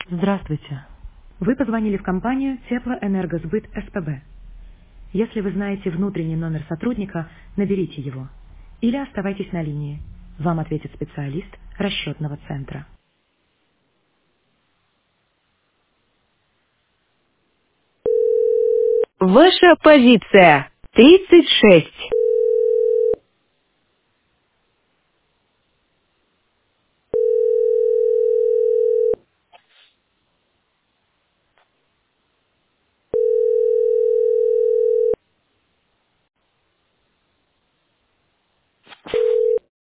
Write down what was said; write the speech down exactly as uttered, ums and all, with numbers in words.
Здравствуйте. Вы позвонили в компанию Теплоэнергосбыт СПБ. Если вы знаете внутренний номер сотрудника, наберите его. Или оставайтесь на линии. Вам ответит специалист расчетного центра. Ваша позиция тридцать шесть.